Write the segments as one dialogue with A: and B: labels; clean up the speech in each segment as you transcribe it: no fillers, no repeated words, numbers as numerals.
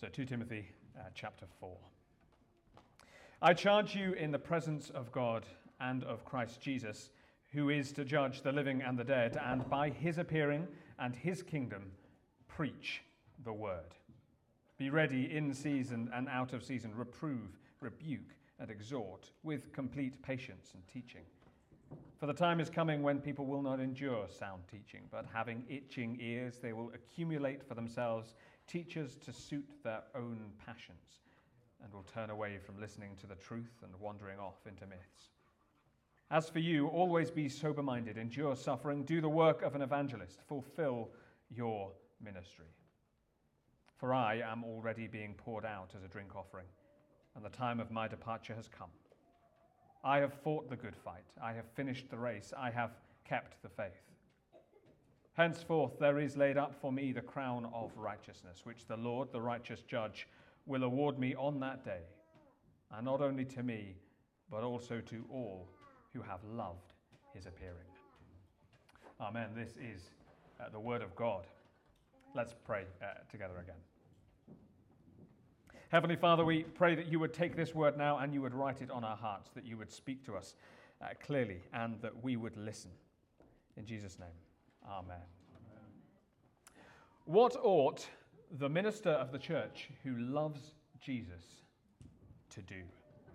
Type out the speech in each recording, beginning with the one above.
A: So 2 Timothy chapter 4. I charge you in the presence of God and of Christ Jesus, who is to judge the living and the dead, and by his appearing and his kingdom, preach the word. Be ready in season and out of season, reprove, rebuke, and exhort with complete patience and teaching. For the time is coming when people will not endure sound teaching, but having itching ears, they will accumulate for themselves teachers to suit their own passions, and will turn away from listening to the truth and wandering off into myths. As for you, always be sober-minded, endure suffering, do the work of an evangelist, fulfill your ministry. For I am already being poured out as a drink offering, and the time of my departure has come. I have fought the good fight, I have finished the race, I have kept the faith. Henceforth there is laid up for me the crown of righteousness, which the Lord, the righteous judge, will award me on that day, and not only to me, but also to all who have loved his appearing. Amen. This is the word of God. Let's pray together again. Heavenly Father, we pray that you would take this word now and you would write it on our hearts, that you would speak to us clearly and that we would listen. In Jesus' name, amen. What ought the minister of the church who loves Jesus to do?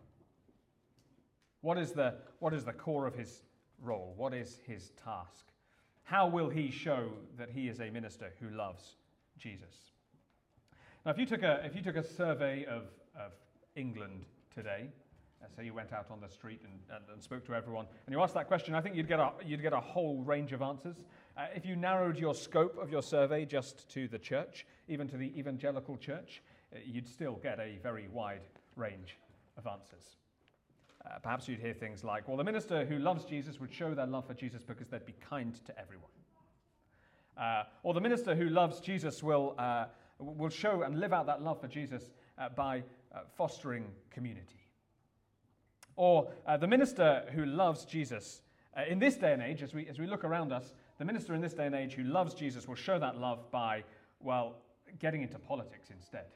A: What is the core of his role? What is his task? How will he show that he is a minister who loves Jesus? Now, if you took a survey of England today, so you went out on the street and spoke to everyone, and you asked that question, I think you'd get a whole range of answers. If you narrowed your scope of your survey just to the church, even to the evangelical church, you'd still get a very wide range of answers. Perhaps you'd hear things like, well, the minister who loves Jesus would show their love for Jesus because they'd be kind to everyone. Or the minister who loves Jesus will show and live out that love for Jesus by fostering community. Or the minister who loves Jesus, in this day and age, as we look around us, the minister in this day and age who loves Jesus will show that love by, well, getting into politics instead.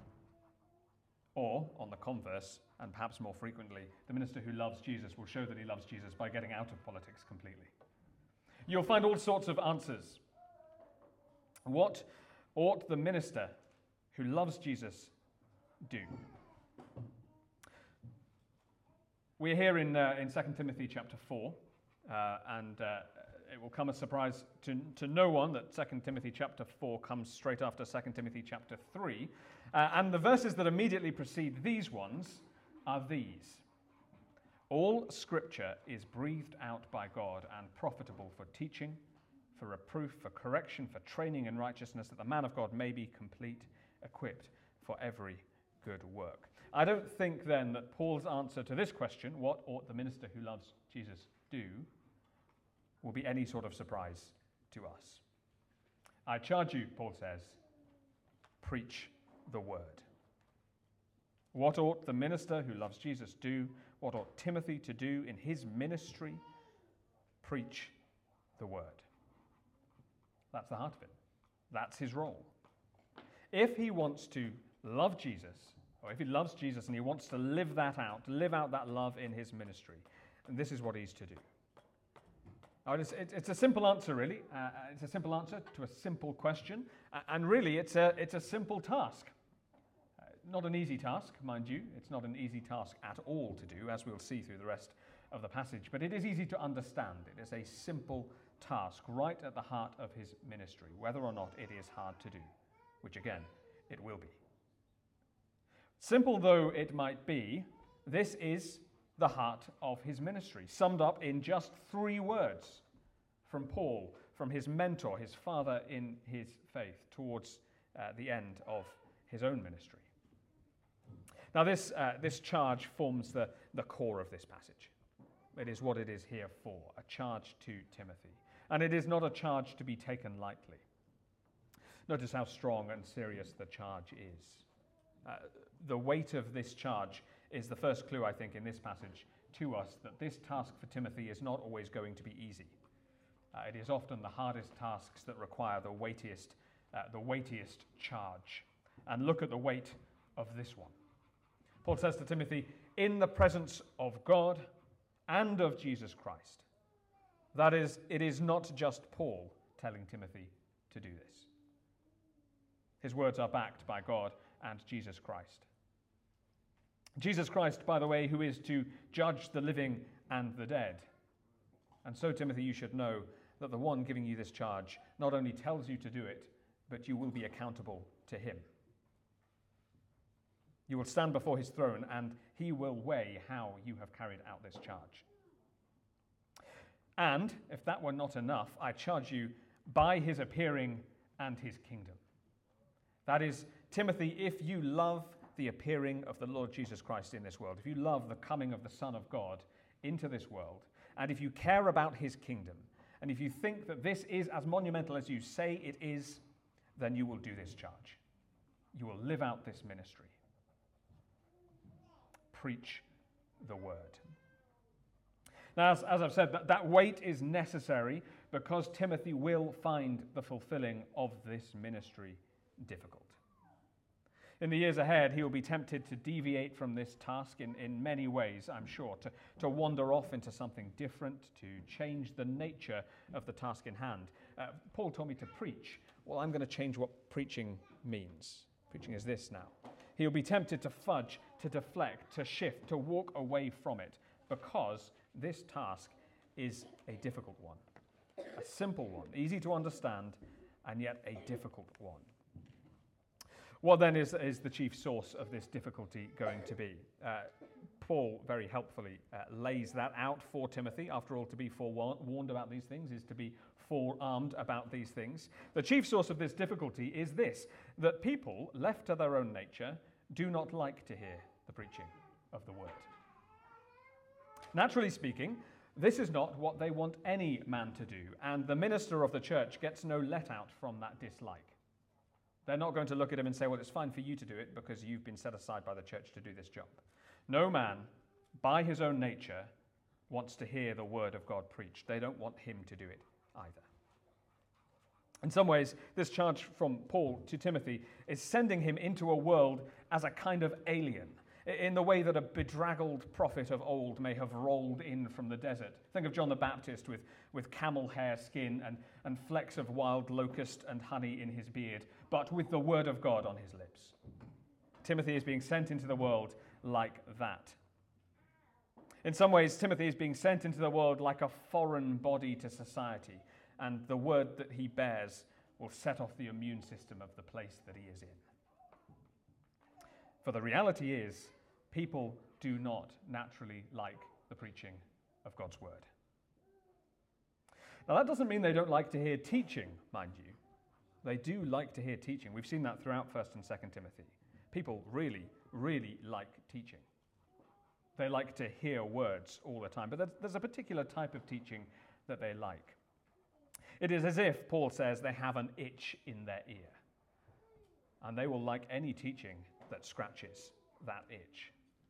A: Or, on the converse, and perhaps more frequently, the minister who loves Jesus will show that he loves Jesus by getting out of politics completely. You'll find all sorts of answers. What ought the minister who loves Jesus do? We're here in 2 Timothy chapter 4, and it will come as a surprise to no one that 2 Timothy chapter 4 comes straight after 2 Timothy chapter 3. And the verses that immediately precede these ones are these. All scripture is breathed out by God and profitable for teaching, for reproof, for correction, for training in righteousness, that the man of God may be complete, equipped for every good work. I don't think then that Paul's answer to this question, what ought the minister who loves Jesus do, will be any sort of surprise to us. I charge you, Paul says, preach the word. What ought the minister who loves Jesus do? What ought Timothy to do in his ministry? Preach the word. That's the heart of it. That's his role. If he wants to love Jesus, or if he loves Jesus and he wants to live that out, live out that love in his ministry, then this is what he's to do. It's a simple answer, really. It's a simple answer to a simple question, and really it's a simple task. Not an easy task, mind you. It's not an easy task at all to do, as we'll see through the rest of the passage, but it is easy to understand. It is a simple task right at the heart of his ministry, whether or not it is hard to do, which again, it will be. Simple though it might be, this is the heart of his ministry, summed up in just 3 words from Paul, from his mentor, his father in his faith, towards the end of his own ministry. Now this charge forms the core of this passage. It is what it is here for, a charge to Timothy. And it is not a charge to be taken lightly. Notice how strong and serious the charge is. The weight of this charge is the first clue, I think, in this passage to us that this task for Timothy is not always going to be easy. It is often the hardest tasks that require the weightiest charge. and look at the weight of this one. Paul says to Timothy, in the presence of God and of Jesus Christ. That is, it is not just Paul telling Timothy to do this. His words are backed by God and Jesus Christ. Jesus Christ, by the way, who is to judge the living and the dead. And so, Timothy, you should know that the one giving you this charge not only tells you to do it, but you will be accountable to him. You will stand before his throne, and he will weigh how you have carried out this charge. And, if that were not enough, I charge you by his appearing and his kingdom. That is, Timothy, if you love the appearing of the Lord Jesus Christ in this world, if you love the coming of the Son of God into this world, and if you care about his kingdom, and if you think that this is as monumental as you say it is, then you will do this charge. You will live out this ministry. Preach the word. Now, as I've said, that weight is necessary because Timothy will find the fulfilling of this ministry difficult. In the years ahead, he will be tempted to deviate from this task in many ways, I'm sure, to wander off into something different, to change the nature of the task in hand. Paul told me to preach. Well, I'm going to change what preaching means. Preaching is this now. He'll be tempted to fudge, to deflect, to shift, to walk away from it, because this task is a difficult one, a simple one, easy to understand, and yet a difficult one. What then is the chief source of this difficulty going to be? Paul very helpfully lays that out for Timothy. After all, to be forewarned about these things is to be forearmed about these things. The chief source of this difficulty is this, that people, left to their own nature, do not like to hear the preaching of the word. Naturally speaking, this is not what they want any man to do, and the minister of the church gets no let out from that dislike. They're not going to look at him and say, well, it's fine for you to do it because you've been set aside by the church to do this job. No man, by his own nature, wants to hear the word of God preached. They don't want him to do it either. In some ways, this charge from Paul to Timothy is sending him into a world as a kind of alien, in the way that a bedraggled prophet of old may have rolled in from the desert. Think of John the Baptist with camel hair skin and flecks of wild locust and honey in his beard, but with the word of God on his lips. Timothy is being sent into the world like that. In some ways, Timothy is being sent into the world like a foreign body to society, and the word that he bears will set off the immune system of the place that he is in. For the reality is, people do not naturally like the preaching of God's word. Now, that doesn't mean they don't like to hear teaching, mind you. They do like to hear teaching. We've seen that throughout 1st and 2nd Timothy. People really, really like teaching. They like to hear words all the time, but there's a particular type of teaching that they like. It is as if, Paul says, they have an itch in their ear, and they will like any teaching that scratches that itch.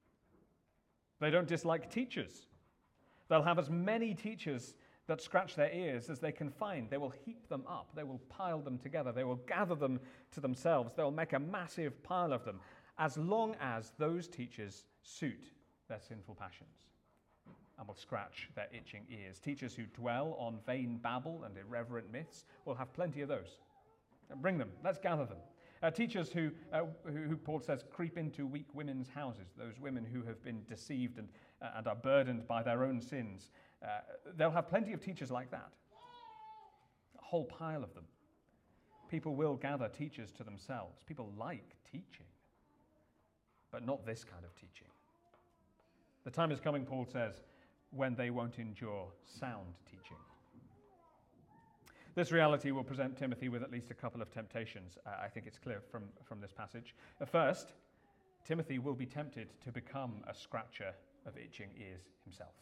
A: They don't dislike teachers. They'll have as many teachers that scratch their ears as they can find. They will heap them up. They will pile them together. They will gather them to themselves. They'll make a massive pile of them, as long as those teachers suit their sinful passions and will scratch their itching ears. Teachers who dwell on vain babble and irreverent myths will have plenty of those. Bring them. Let's gather them. Teachers who Paul says creep into weak women's houses, those women who have been deceived and are burdened by their own sins. They'll have plenty of teachers like that. A whole pile of them. People will gather teachers to themselves. People like teaching, but not this kind of teaching. The time is coming, Paul says, when they won't endure sound teaching. This reality will present Timothy with at least a couple of temptations. I think it's clear from this passage. First, Timothy will be tempted to become a scratcher of itching ears himself.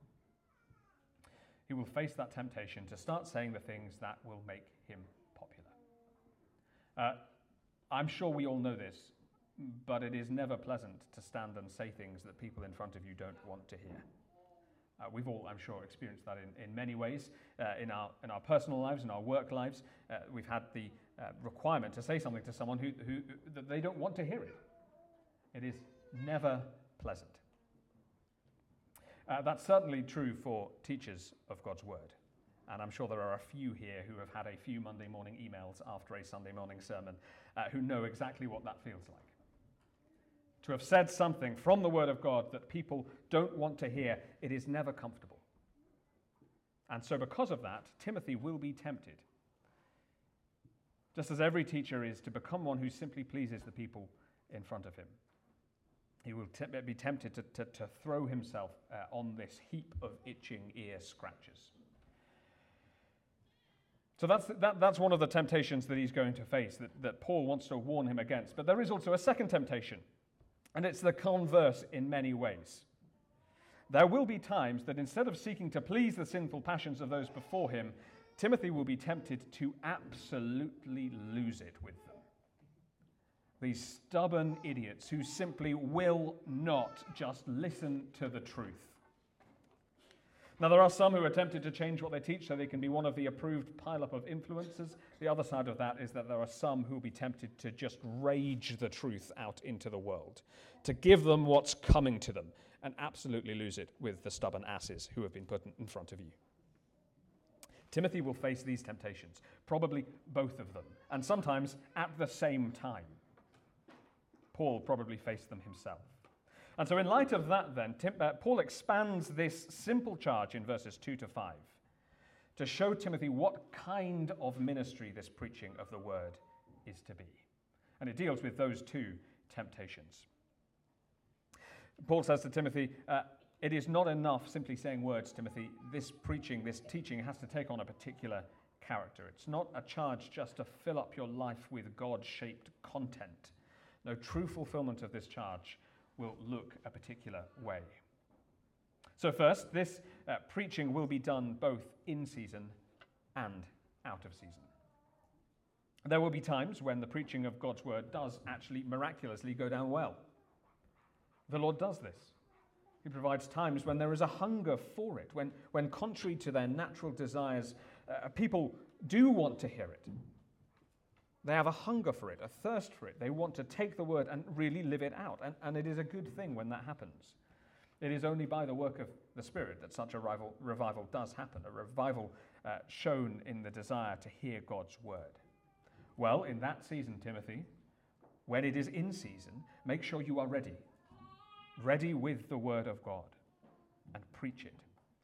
A: He will face that temptation to start saying the things that will make him popular. I'm sure we all know this, but it is never pleasant to stand and say things that people in front of you don't want to hear. We've all, I'm sure, experienced that in many ways, in our personal lives, in our work lives. We've had the requirement to say something to someone who that they don't want to hear it. It is never pleasant. That's certainly true for teachers of God's Word. And I'm sure there are a few here who have had a few Monday morning emails after a Sunday morning sermon who know exactly what that feels like. To have said something from the Word of God that people don't want to hear, it is never comfortable. And so because of that, Timothy will be tempted, just as every teacher is, to become one who simply pleases the people in front of him. He will be tempted to throw himself on this heap of itching ear scratches. So that's one of the temptations that he's going to face, that Paul wants to warn him against. But there is also a second temptation, and it's the converse in many ways. There will be times that instead of seeking to please the sinful passions of those before him, Timothy will be tempted to absolutely lose it with them. These stubborn idiots who simply will not just listen to the truth. Now, there are some who are tempted to change what they teach so they can be one of the approved pile-up of influencers. The other side of that is that there are some who will be tempted to just rage the truth out into the world, to give them what's coming to them, and absolutely lose it with the stubborn asses who have been put in front of you. Timothy will face these temptations, probably both of them, and sometimes at the same time. Paul probably faced them himself. And so in light of that then, Paul expands this simple charge in verses 2 to 5 to show Timothy what kind of ministry this preaching of the word is to be. And it deals with those two temptations. Paul says to Timothy, it is not enough simply saying words, Timothy. This preaching, this teaching has to take on a particular character. It's not a charge just to fill up your life with God-shaped content. No, true fulfillment of this charge will look a particular way. So first, this preaching will be done both in season and out of season. There will be times when the preaching of God's word does actually miraculously go down well. The Lord does this. He provides times when there is a hunger for it, when contrary to their natural desires, people do want to hear it. They have a hunger for it, a thirst for it. They want to take the word and really live it out. And it is a good thing when that happens. It is only by the work of the Spirit that such a revival does happen, a revival shown in the desire to hear God's word. Well, in that season, Timothy, when it is in season, make sure you are ready. Ready with the word of God, and preach it.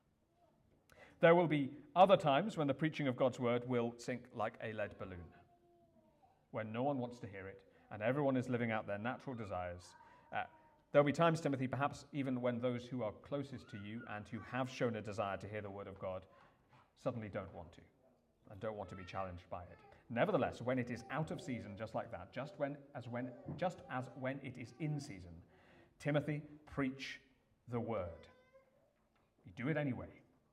A: There will be other times when the preaching of God's word will sink like a lead balloon, when no one wants to hear it and everyone is living out their natural desires. There'll be times, Timothy, perhaps even when those who are closest to you and who have shown a desire to hear the word of God suddenly don't want to and don't want to be challenged by it. Nevertheless, when it is out of season, just like that, just as when it is in season, Timothy, preach the word. You do it anyway.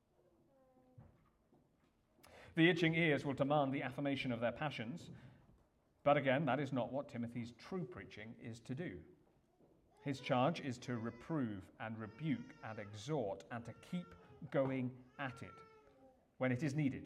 A: The itching ears will demand the affirmation of their passions, but again, that is not what Timothy's true preaching is to do. His charge is to reprove and rebuke and exhort and to keep going at it when it is needed,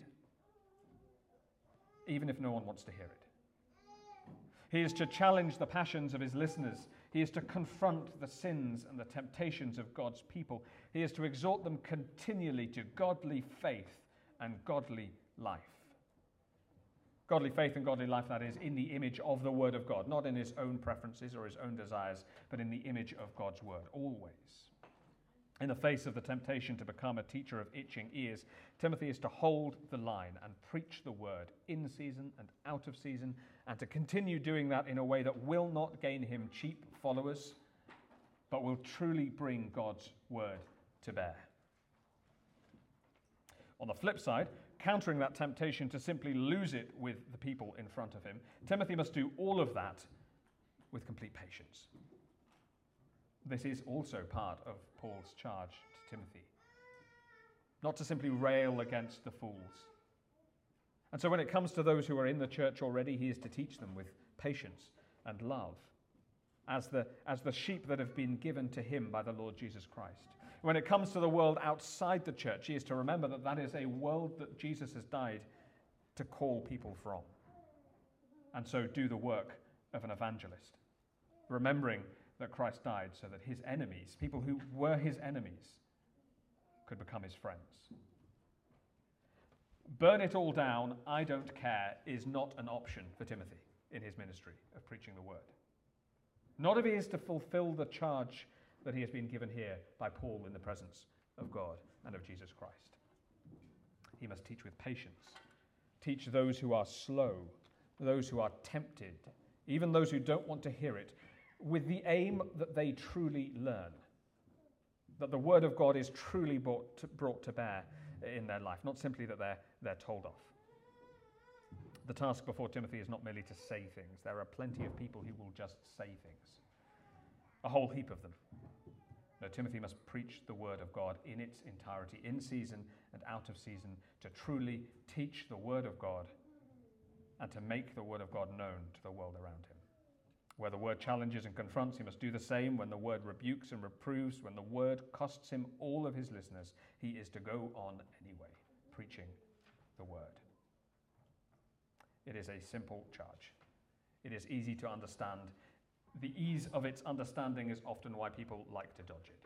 A: even if no one wants to hear it. He is to challenge the passions of his listeners. He is to confront the sins and the temptations of God's people. He is to exhort them continually to godly faith and godly life. Godly faith and godly life, that is, in the image of the Word of God, not in his own preferences or his own desires, but in the image of God's Word, always. In the face of the temptation to become a teacher of itching ears, Timothy is to hold the line and preach the Word in season and out of season, and to continue doing that in a way that will not gain him cheap followers, but will truly bring God's Word to bear. On the flip side, countering that temptation to simply lose it with the people in front of him, Timothy must do all of that with complete patience. This is also part of Paul's charge to Timothy, not to simply rail against the fools. And so when it comes to those who are in the church already, he is to teach them with patience and love, as the sheep that have been given to him by the Lord Jesus Christ. When it comes to the world outside the church, he is to remember that that is a world that Jesus has died to call people from. and so do the work of an evangelist, remembering that Christ died so that his enemies, people who were his enemies, could become his friends. Burn it all down, I don't care, is not an option for Timothy in his ministry of preaching the word. Not if he is to fulfill the charge that he has been given here by Paul in the presence of God and of Jesus Christ. He must teach with patience, teach those who are slow, those who are tempted, even those who don't want to hear it, with the aim that they truly learn, that the word of God is truly brought to bear in their life, not simply that they're told of. The task before Timothy is not merely to say things. There are plenty of people who will just say things, a whole heap of them. No, Timothy must preach the word of God in its entirety, in season and out of season, to truly teach the word of God and to make the word of God known to the world around him. Where the word challenges and confronts, he must do the same. When the word rebukes and reproves, when the word costs him all of his listeners, he is to go on anyway, preaching the word. It is a simple charge. It is easy to understand. The ease of its understanding is often why people like to dodge it.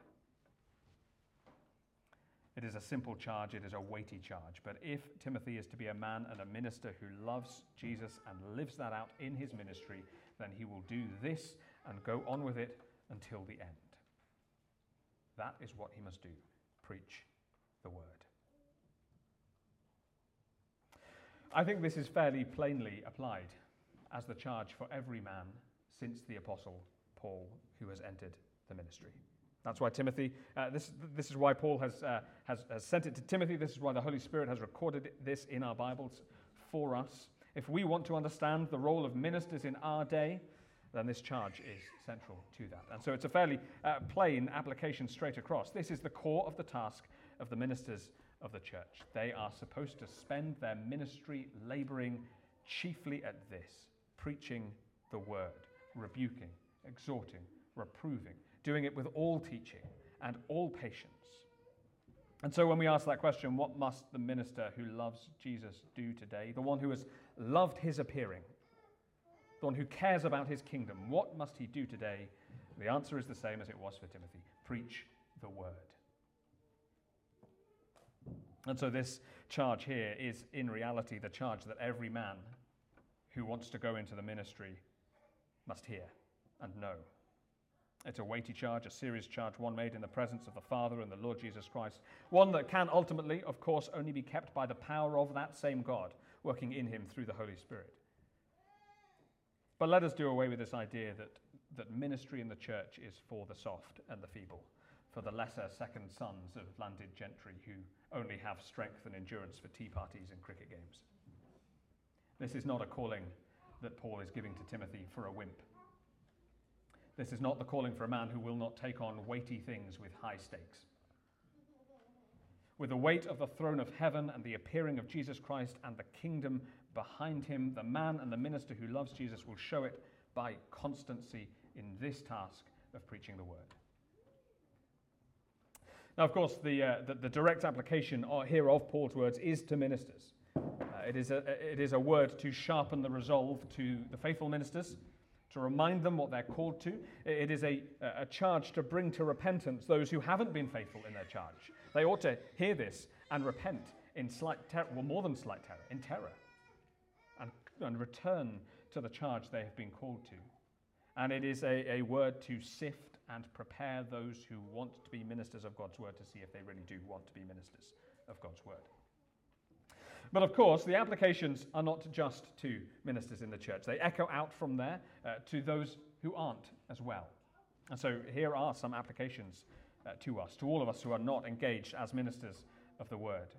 A: It is a simple charge, it is a weighty charge. But if Timothy is to be a man and a minister who loves Jesus and lives that out in his ministry, then he will do this and go on with it until the end. That is what he must do, preach the word. I think this is fairly plainly applied as the charge for every man since the Apostle Paul, who has entered the ministry. That's why Timothy, this is why Paul has sent it to Timothy. This is why the Holy Spirit has recorded this in our Bibles for us. If we want to understand the role of ministers in our day, then this charge is central to that. And so it's a fairly plain application straight across. This is the core of the task of the ministers of the church. They are supposed to spend their ministry laboring chiefly at this, preaching the word, rebuking, exhorting, reproving, doing it with all teaching and all patience. And so when we ask that question, what must the minister who loves Jesus do today? The one who has loved his appearing, the one who cares about his kingdom, what must he do today? The answer is the same as it was for Timothy. Preach the word. And so this charge here is in reality the charge that every man who wants to go into the ministry must hear and know. It's a weighty charge, a serious charge, one made in the presence of the Father and the Lord Jesus Christ, one that can ultimately, of course, only be kept by the power of that same God working in him through the Holy Spirit. But let us do away with this idea that ministry in the church is for the soft and the feeble, for the lesser second sons of landed gentry who only have strength and endurance for tea parties and cricket games. This is not a calling that Paul is giving to Timothy for a wimp. This is not the calling for a man who will not take on weighty things with high stakes. With the weight of the throne of heaven and the appearing of Jesus Christ and the kingdom behind him, the man and the minister who loves Jesus will show it by constancy in this task of preaching the word. Now, of course, the direct application here of Paul's words is to ministers. It is a word to sharpen the resolve to the faithful ministers, to remind them what they're called to. It is a charge to bring to repentance those who haven't been faithful in their charge. They ought to hear this and repent in slight terror, well, more than slight terror, in terror, and return to the charge they have been called to. And it is a word to sift and prepare those who want to be ministers of God's word to see if they really do want to be ministers of God's word. But of course, the applications are not just to ministers in the church. They echo out from there to those who aren't as well. And so here are some applications to us, to all of us who are not engaged as ministers of the word.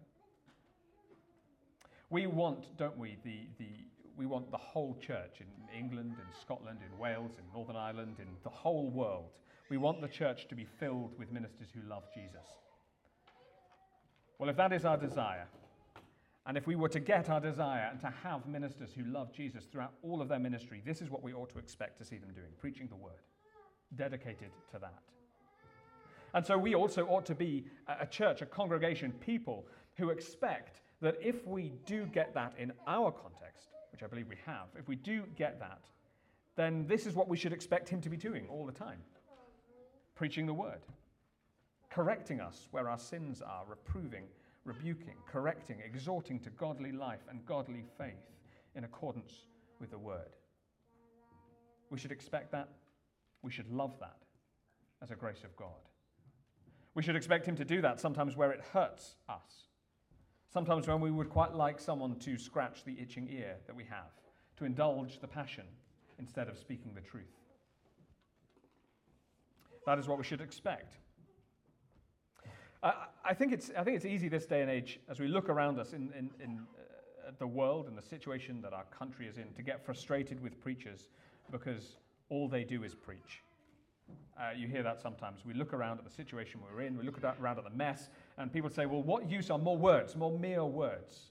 A: We want, don't we, we want the whole church in England, in Scotland, in Wales, in Northern Ireland, in the whole world. We want the church to be filled with ministers who love Jesus. Well, if that is our desire, and if we were to get our desire and to have ministers who love Jesus throughout all of their ministry, this is what we ought to expect to see them doing, preaching the word, dedicated to that. And so we also ought to be a church, a congregation, people who expect that if we do get that in our context, which I believe we have, if we do get that, then this is what we should expect him to be doing all the time. Preaching the word. Correcting us where our sins are, reproving, rebuking, correcting, exhorting to godly life and godly faith in accordance with the word. We should expect that. We should love that as a grace of God. We should expect him to do that sometimes where it hurts us. Sometimes when we would quite like someone to scratch the itching ear that we have, to indulge the passion instead of speaking the truth. That is what we should expect. I think it's easy this day and age, as we look around us in the world and the situation that our country is in, to get frustrated with preachers because all they do is preach. You hear that sometimes. We look around at the situation we're in, we look around at the mess, and people say, well, what use are more words, more mere words?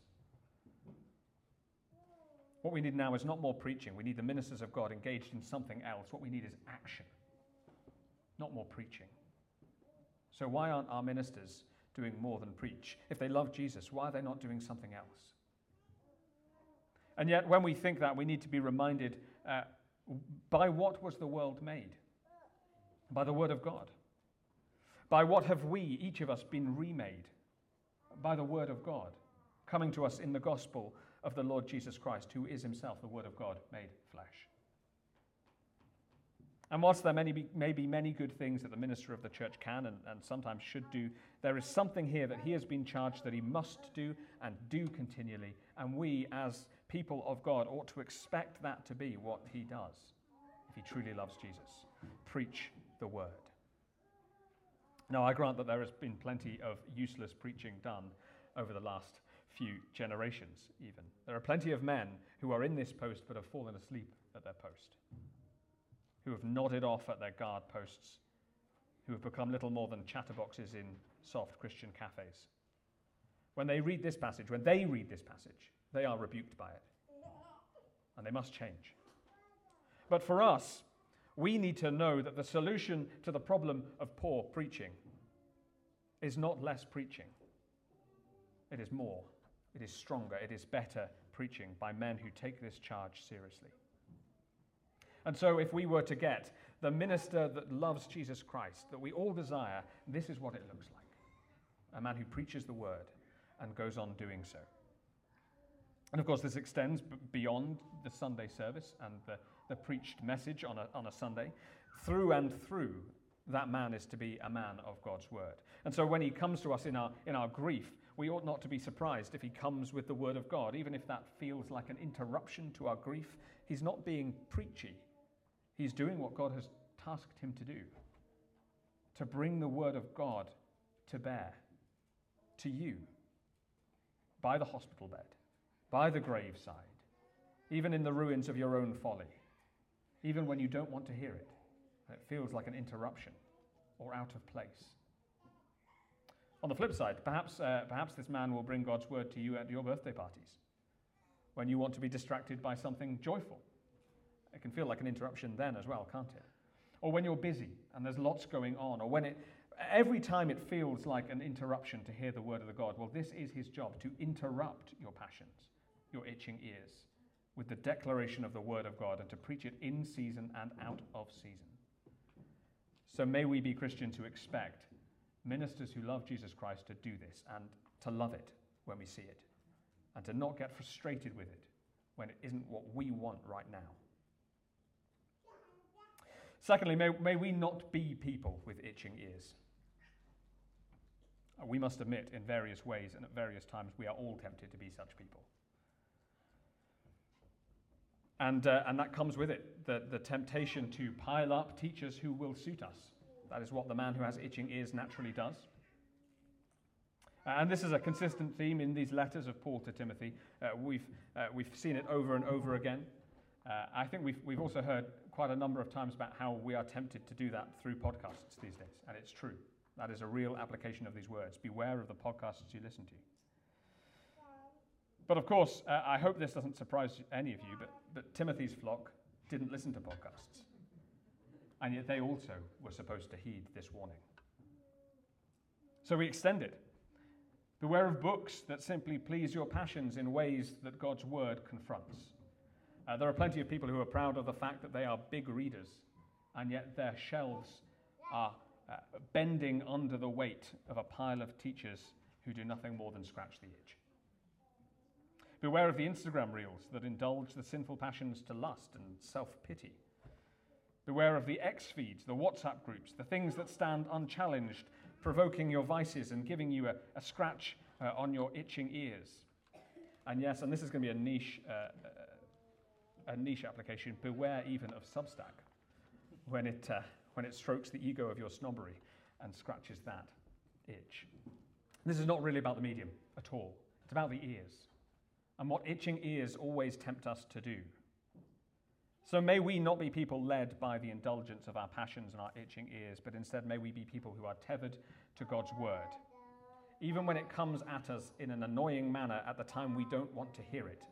A: What we need now is not more preaching. We need the ministers of God engaged in something else. What we need is action, not more preaching. So why aren't our ministers doing more than preach? If they love Jesus, why are they not doing something else? And yet, when we think that, we need to be reminded, by what was the world made? By the word of God. By what have we, each of us, been remade? By the word of God, coming to us in the gospel of the Lord Jesus Christ, who is himself the word of God made flesh. And whilst there may be many good things that the minister of the church can and sometimes should do, there is something here that he has been charged that he must do and do continually. And we, as people of God, ought to expect that to be what he does, if he truly loves Jesus. Preach the word. Now, I grant that there has been plenty of useless preaching done over the last few generations, even. There are plenty of men who are in this post but have fallen asleep at their post, who have nodded off at their guard posts, who have become little more than chatterboxes in soft Christian cafes. When they read this passage, they are rebuked by it. And they must change. But for us, we need to know that the solution to the problem of poor preaching is not less preaching. It is more. It is stronger. It is better preaching by men who take this charge seriously. And so if we were to get the minister that loves Jesus Christ, that we all desire, this is what it looks like. A man who preaches the word and goes on doing so. And of course, this extends beyond the Sunday service and the preached message on a Sunday. Through and through, that man is to be a man of God's word. And so when he comes to us in our grief, we ought not to be surprised if he comes with the word of God, even if that feels like an interruption to our grief. He's not being preachy. He's doing what God has tasked him to do, to bring the word of God to bear to you by the hospital bed, by the graveside, even in the ruins of your own folly, even when you don't want to hear it, and it feels like an interruption or out of place. On the flip side, perhaps this man will bring God's word to you at your birthday parties, when you want to be distracted by something joyful. It can feel like an interruption then as well, can't it? Or when you're busy and there's lots going on, or every time it feels like an interruption to hear the word of the God. Well, this is his job, to interrupt your passions, your itching ears, with the declaration of the word of God and to preach it in season and out of season. So may we be Christians who expect ministers who love Jesus Christ to do this and to love it when we see it, and to not get frustrated with it when it isn't what we want right now. Secondly, may we not be people with itching ears. We must admit in various ways and at various times we are all tempted to be such people. And that comes with it, the temptation to pile up teachers who will suit us. That is what the man who has itching ears naturally does. And this is a consistent theme in these letters of Paul to Timothy. We've seen it over and over again. I think we've also heard quite a number of times about how we are tempted to do that through podcasts these days, and it's true. That is a real application of these words. Beware of the podcasts you listen to. But of course, I hope this doesn't surprise any of you, but Timothy's flock didn't listen to podcasts, and yet they also were supposed to heed this warning. So we extend it. Beware of books that simply please your passions in ways that God's word confronts. There are plenty of people who are proud of the fact that they are big readers, and yet their shelves are bending under the weight of a pile of teachers who do nothing more than scratch the itch. Beware of the Instagram reels that indulge the sinful passions to lust and self-pity. Beware of the X feeds, the WhatsApp groups, the things that stand unchallenged, provoking your vices and giving you a scratch on your itching ears. And yes, and this is going to be a niche application, beware even of Substack when it strokes the ego of your snobbery and scratches that itch. This is not really about the medium at all. It's about the ears and what itching ears always tempt us to do. So may we not be people led by the indulgence of our passions and our itching ears, but instead may we be people who are tethered to God's word, even when it comes at us in an annoying manner at the time we don't want to hear it.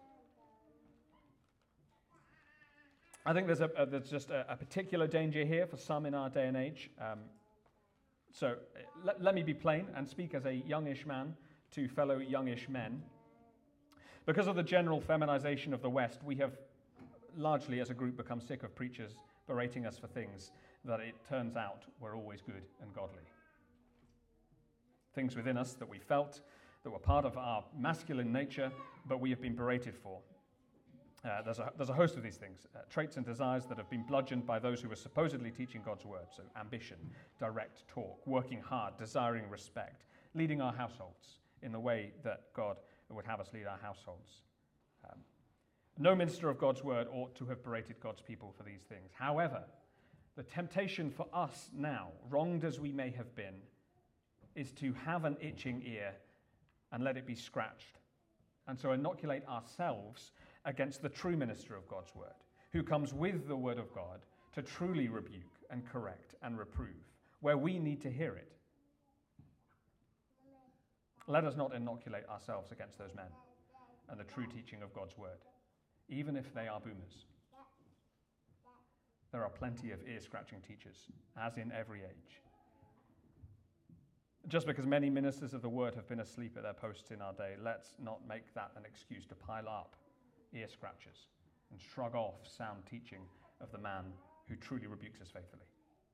A: I think there's just a particular danger here for some in our day and age. So let me be plain and speak as a youngish man to fellow youngish men. Because of the general feminization of the West, we have largely as a group become sick of preachers berating us for things that it turns out were always good and godly. Things within us that we felt, that were part of our masculine nature, but we have been berated for. There's a host of these things, traits and desires that have been bludgeoned by those who were supposedly teaching God's word. So ambition, direct talk, working hard, desiring respect, leading our households in the way that God would have us lead our households. No minister of God's word ought to have berated God's people for these things. However, the temptation for us now, wronged as we may have been, is to have an itching ear and let it be scratched. And so inoculate ourselves against the true minister of God's word, who comes with the word of God to truly rebuke and correct and reprove, where we need to hear it. Let us not inoculate ourselves against those men and the true teaching of God's word, even if they are boomers. There are plenty of ear-scratching teachers, as in every age. Just because many ministers of the word have been asleep at their posts in our day, let's not make that an excuse to pile up ear scratchers and shrug off sound teaching of the man who truly rebukes us faithfully.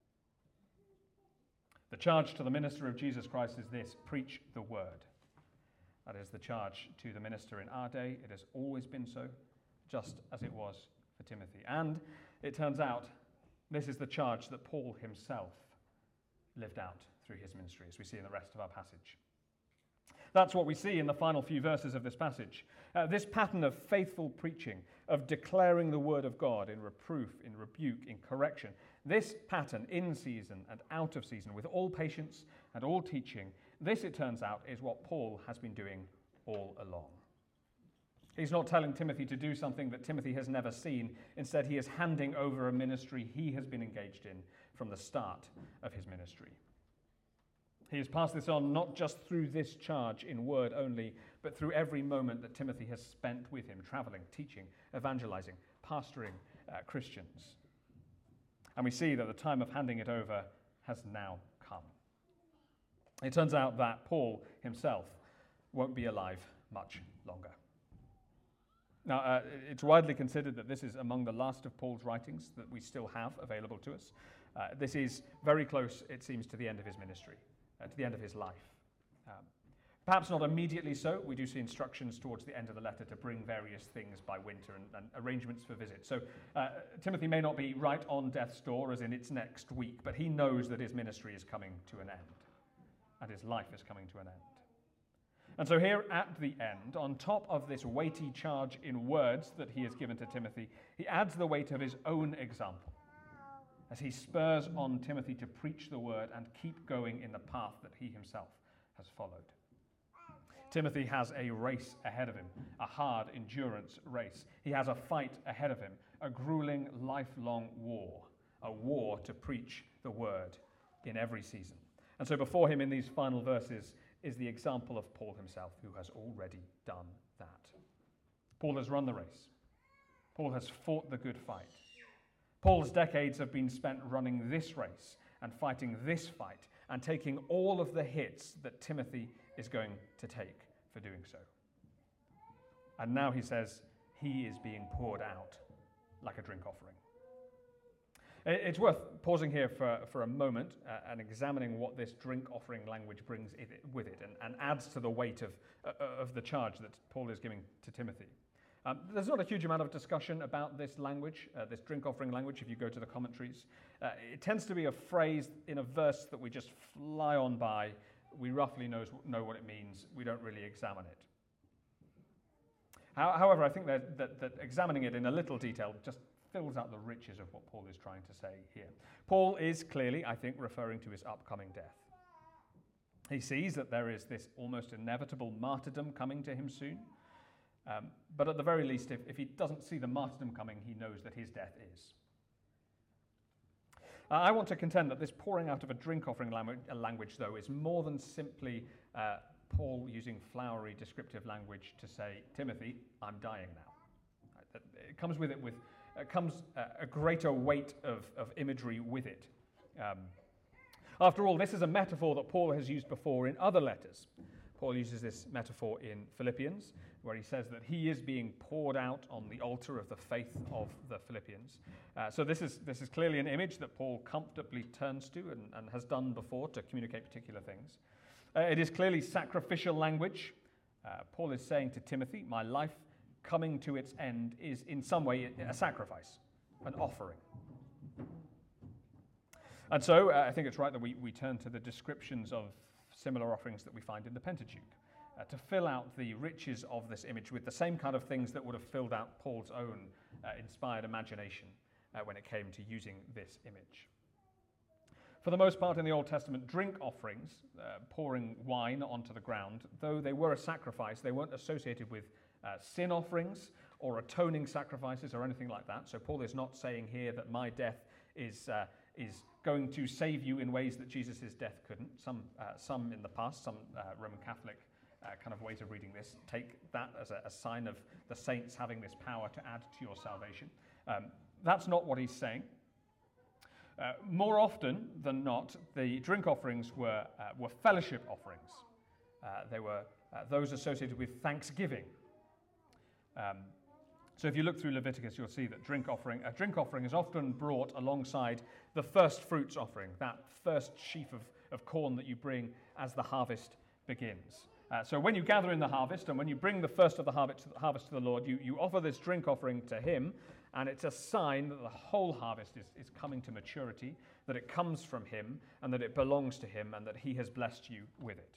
A: The charge to the minister of Jesus Christ is this: preach the word. That is the charge to the minister in our day. It has always been so, just as it was for Timothy. And it turns out this is the charge that Paul himself lived out through his ministry, as we see in the rest of our passage. That's what we see in the final few verses of this passage. This pattern of faithful preaching, of declaring the word of God in reproof, in rebuke, in correction, this pattern in season and out of season, with all patience and all teaching, this, it turns out, is what Paul has been doing all along. He's not telling Timothy to do something that Timothy has never seen. Instead, he is handing over a ministry he has been engaged in from the start of his ministry. He has passed this on not just through this charge in word only, but through every moment that Timothy has spent with him, traveling, teaching, evangelizing, pastoring Christians. And we see that the time of handing it over has now come. It turns out that Paul himself won't be alive much longer. Now, it's widely considered that this is among the last of Paul's writings that we still have available to us. This is very close, it seems, to the end of his ministry, to the end of his life. Perhaps not immediately so. We do see instructions towards the end of the letter to bring various things by winter and arrangements for visits. So Timothy may not be right on death's door as in its next week, but he knows that his ministry is coming to an end and his life is coming to an end. And so here at the end, on top of this weighty charge in words that he has given to Timothy, he adds the weight of his own example as he spurs on Timothy to preach the word and keep going in the path that he himself has followed. Timothy has a race ahead of him, a hard endurance race. He has a fight ahead of him, a grueling, lifelong war, a war to preach the word in every season. And so before him in these final verses is the example of Paul himself, who has already done that. Paul has run the race. Paul has fought the good fight. Paul's decades have been spent running this race and fighting this fight and taking all of the hits that Timothy is going to take for doing so. And now he says he is being poured out like a drink offering. It's worth pausing here for a moment and examining what this drink offering language brings with it and adds to the weight of the charge that Paul is giving to Timothy. There's not a huge amount of discussion about this language, this drink offering language, if you go to the commentaries. It tends to be a phrase in a verse that we just fly on by. We roughly know what it means. We don't really examine it. However, I think that examining it in a little detail just fills out the riches of what Paul is trying to say here. Paul is clearly, I think, referring to his upcoming death. He sees that there is this almost inevitable martyrdom coming to him soon. But at the very least, if he doesn't see the martyrdom coming, he knows that his death is. I want to contend that this pouring out of a drink offering language, though, is more than simply Paul using flowery descriptive language to say, Timothy, I'm dying now. It comes with it comes a greater weight of imagery with it. After all, this is a metaphor that Paul has used before in other letters. Paul uses this metaphor in Philippians, where he says that he is being poured out on the altar of the faith of the Philippians. So this is clearly an image that Paul comfortably turns to and has done before to communicate particular things. It is clearly sacrificial language. Paul is saying to Timothy, my life coming to its end is in some way a sacrifice, an offering. And so I think it's right that we turn to the descriptions of similar offerings that we find in the Pentateuch to fill out the riches of this image with the same kind of things that would have filled out Paul's own inspired imagination when it came to using this image. For the most part in the Old Testament, drink offerings, pouring wine onto the ground, though they were a sacrifice, they weren't associated with sin offerings or atoning sacrifices or anything like that. So Paul is not saying here that my death is going to save you in ways that Jesus' death couldn't. Some in the past, some Roman Catholic kind of ways of reading this take that as a sign of the saints having this power to add to your salvation. That's not what he's saying. More often than not, the drink offerings were fellowship offerings. They were those associated with thanksgiving. So if you look through Leviticus, you'll see that a drink offering is often brought alongside the first fruits offering, that first sheaf of corn that you bring as the harvest begins. So when you gather in the harvest and when you bring the first of the harvest to the Lord, you offer this drink offering to him, and it's a sign that the whole harvest is coming to maturity, that it comes from him, and that it belongs to him, and that he has blessed you with it.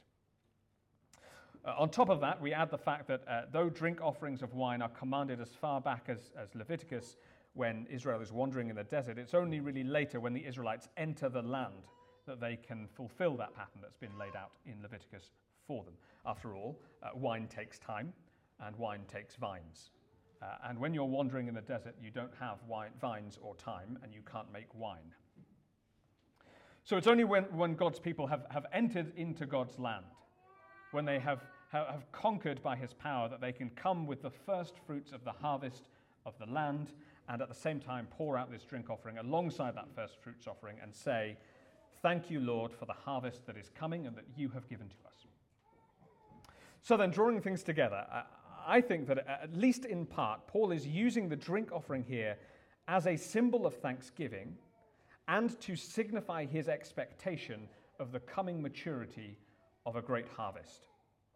A: On top of that, we add the fact that though drink offerings of wine are commanded as far back as Leviticus, when Israel is wandering in the desert, it's only really later when the Israelites enter the land that they can fulfill that pattern that's been laid out in Leviticus for them. After all, wine takes time, and wine takes vines. And when you're wandering in the desert, you don't have vines or time, and you can't make wine. So it's only when God's people have entered into God's land, when they have conquered by his power, that they can come with the first fruits of the harvest of the land, and at the same time pour out this drink offering alongside that first fruits offering and say, thank you, Lord, for the harvest that is coming and that you have given to us. So then, drawing things together, I think that at least in part, Paul is using the drink offering here as a symbol of thanksgiving and to signify his expectation of the coming maturity of a great harvest.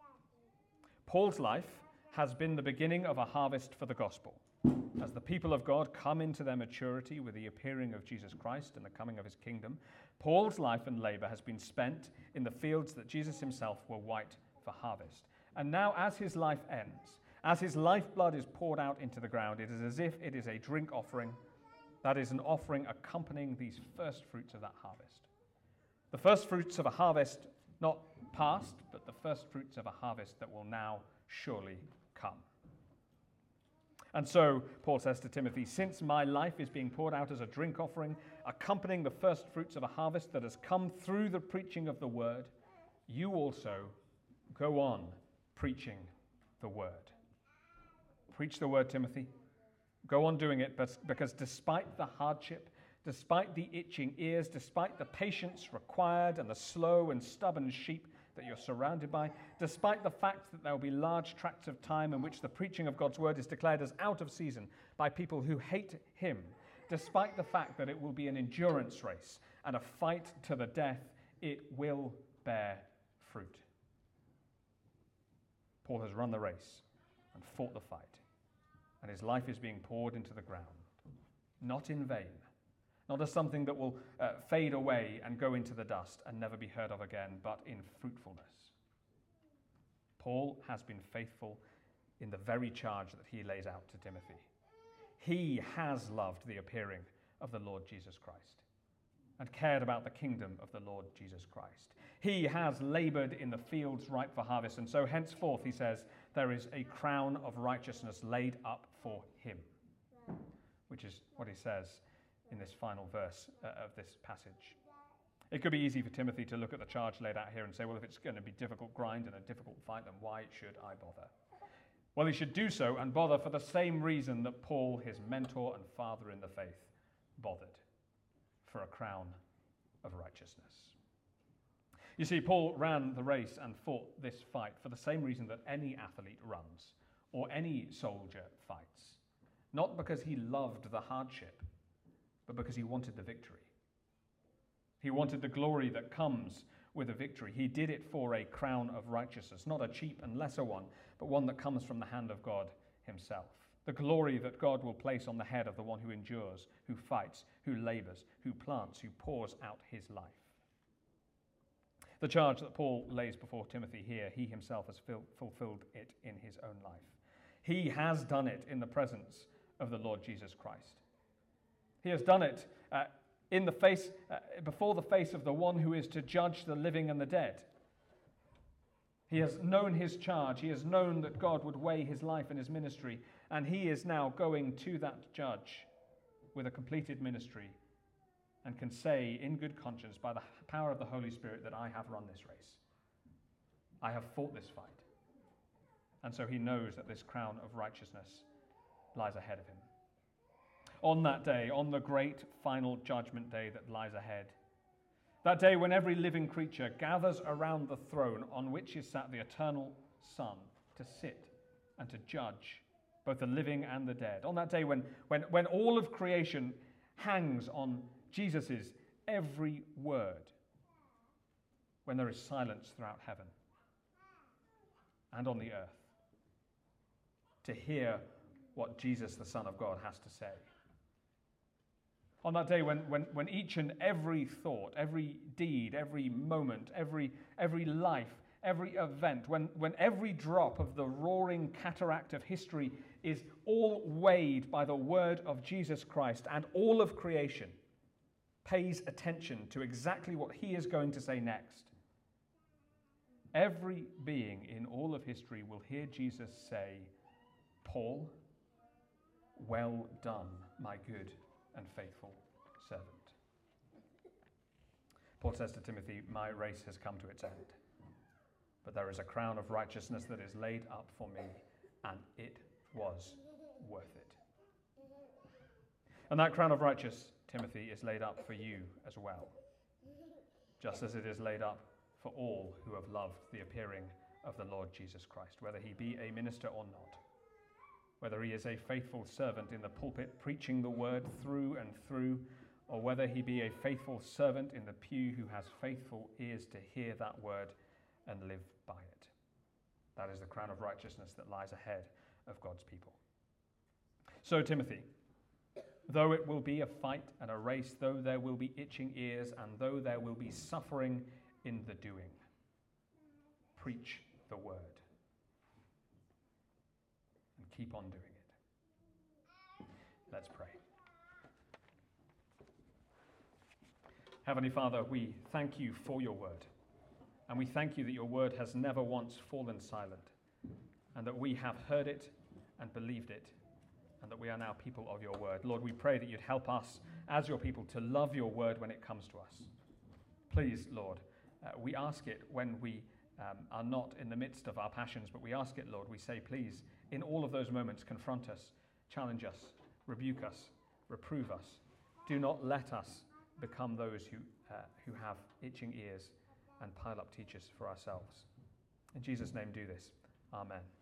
A: Paul's life has been the beginning of a harvest for the gospel. As the people of God come into their maturity with the appearing of Jesus Christ and the coming of his kingdom, Paul's life and labor has been spent in the fields that Jesus himself will white for harvest. And now as his life ends, as his lifeblood is poured out into the ground, it is as if it is a drink offering that is an offering accompanying these first fruits of that harvest. The first fruits of a harvest not past, but the first fruits of a harvest that will now surely come. And so, Paul says to Timothy, since my life is being poured out as a drink offering, accompanying the first fruits of a harvest that has come through the preaching of the word, you also go on preaching the word. Preach the word, Timothy. Go on doing it, because despite the hardship, despite the itching ears, despite the patience required and the slow and stubborn sheep that you're surrounded by, despite the fact that there will be large tracts of time in which the preaching of God's word is declared as out of season by people who hate him, despite the fact that it will be an endurance race and a fight to the death, it will bear fruit. Paul has run the race and fought the fight, and his life is being poured into the ground, not in vain, not as something that will fade away and go into the dust and never be heard of again, but in fruitfulness. Paul has been faithful in the very charge that he lays out to Timothy. He has loved the appearing of the Lord Jesus Christ and cared about the kingdom of the Lord Jesus Christ. He has labored in the fields ripe for harvest, and so henceforth, he says, there is a crown of righteousness laid up for him, which is what he says in this final verse of this passage. It could be easy for Timothy to look at the charge laid out here and say, well, if it's going to be difficult grind and a difficult fight, then why should I bother? Well, he should do so and bother for the same reason that Paul, his mentor and father in the faith, bothered, for a crown of righteousness. You see, Paul ran the race and fought this fight for the same reason that any athlete runs or any soldier fights. Not because he loved the hardship, but because he wanted the victory. He wanted the glory that comes with a victory. He did it for a crown of righteousness, not a cheap and lesser one, but one that comes from the hand of God himself. The glory that God will place on the head of the one who endures, who fights, who labors, who plants, who pours out his life. The charge that Paul lays before Timothy here, he himself has fulfilled it in his own life. He has done it in the presence of the Lord Jesus Christ. He has done it before the face of the one who is to judge the living and the dead. He has known his charge. He has known that God would weigh his life and his ministry, and he is now going to that judge with a completed ministry and can say in good conscience by the power of the Holy Spirit that I have run this race. I have fought this fight. And so he knows that this crown of righteousness lies ahead of him. On that day, on the great final judgment day that lies ahead, that day when every living creature gathers around the throne on which is sat the eternal Son to sit and to judge both the living and the dead. On that day when all of creation hangs on Jesus' every word, when there is silence throughout heaven and on the earth to hear what Jesus, the Son of God, has to say. On that day when each and every thought, every deed, every moment, every life, every event, when every drop of the roaring cataract of history is all weighed by the word of Jesus Christ, and all of creation pays attention to exactly what he is going to say next. Every being in all of history will hear Jesus say, Paul, well done, my good and faithful servant. Paul says to Timothy, my race has come to its end, but there is a crown of righteousness that is laid up for me, and it was worth it. And that crown of righteousness, Timothy, is laid up for you as well, just as it is laid up for all who have loved the appearing of the Lord Jesus Christ, whether he be a minister or not, whether he is a faithful servant in the pulpit preaching the word through and through, or whether he be a faithful servant in the pew who has faithful ears to hear that word and live by it. That is the crown of righteousness that lies ahead of God's people. So, Timothy, though it will be a fight and a race, though there will be itching ears, and though there will be suffering in the doing, preach the word and keep on doing it. Let's pray. Heavenly Father, we thank you for your word, and we thank you that your word has never once fallen silent, and that we have heard it and believed it, and that we are now people of your word. Lord, we pray that you'd help us as your people to love your word when it comes to us. Please, Lord, we ask it when we are not in the midst of our passions, but we ask it, Lord, we say, please, in all of those moments, confront us, challenge us, rebuke us, reprove us. Do not let us become those who have itching ears and pile up teachers for ourselves. In Jesus' name, do this. Amen.